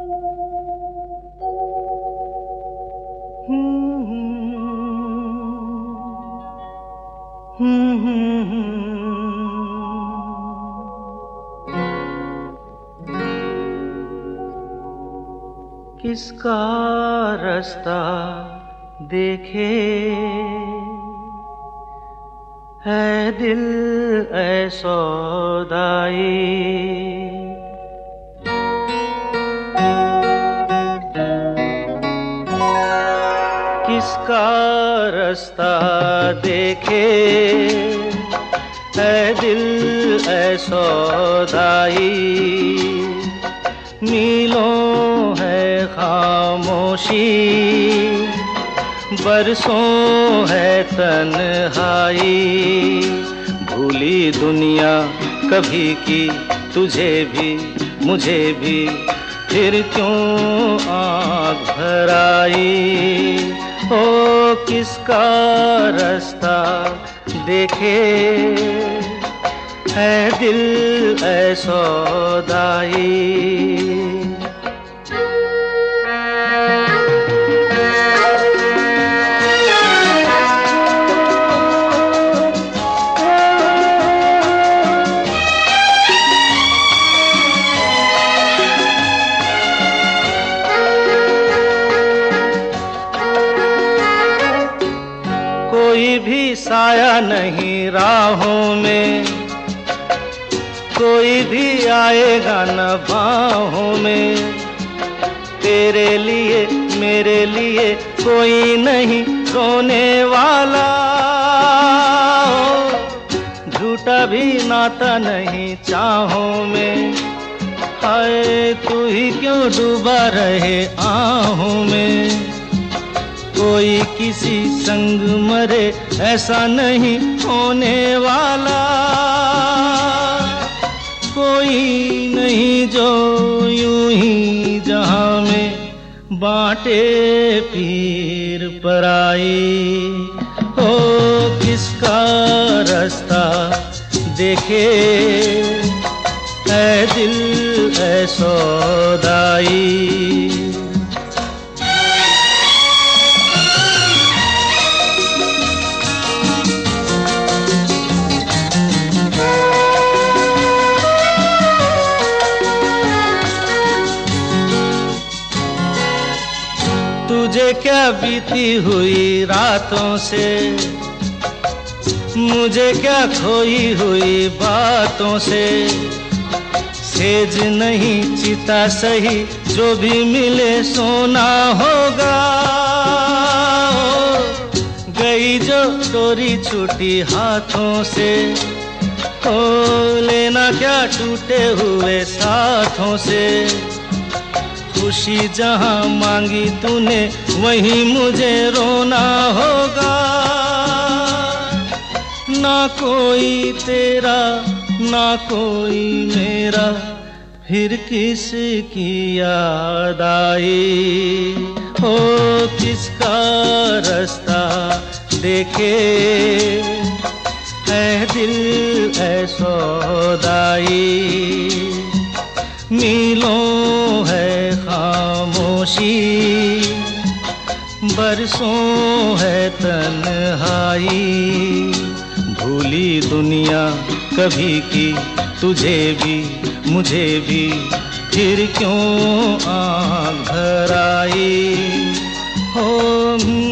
किसका रास्ता देखे है दिल ऐ सौदाई, किसका रास्ता देखे है दिल ऐ सौदाई। मीलों है खामोशी, बरसों है तन्हाई। भूली दुनिया कभी की तुझे भी मुझे भी, फिर क्यों आँख भर आई। ओ किसका रास्ता देखे है दिल ऐ सौदाई। कोई भी साया नहीं राहों में, कोई भी आएगा न बाहों में। तेरे लिए मेरे लिए कोई नहीं रोने वाला, झूठा भी नाता नहीं चाहों में। हाय तू ही क्यों डूबा रहे आहों में। कोई किसी संग मरे ऐसा नहीं होने वाला, कोई नहीं जो यूं ही जहां में बांटे पीर पराई। हो किसका रास्ता देखे ऐ दिल ऐ सौदाई। तुझे क्या बीती हुई रातों से, मुझे क्या खोई हुई बातों से। सेज नहीं चिता सही जो भी मिले सोना होगा। गई जो डोरी छूटी हाथों से, हो लेना क्या टूटे हुए साथों से। खुशी जहां मांगी तूने वहीं मुझे रोना होगा। ना कोई तेरा ना कोई मेरा, फिर किसकी याद आई। हो किसका रास्ता देखे है दिल ऐ सौदाई। मीलों है खामोशी, बरसों है तन्हाई। भूली दुनिया कभी की तुझे भी मुझे भी, फिर क्यों आँख भर आई। हो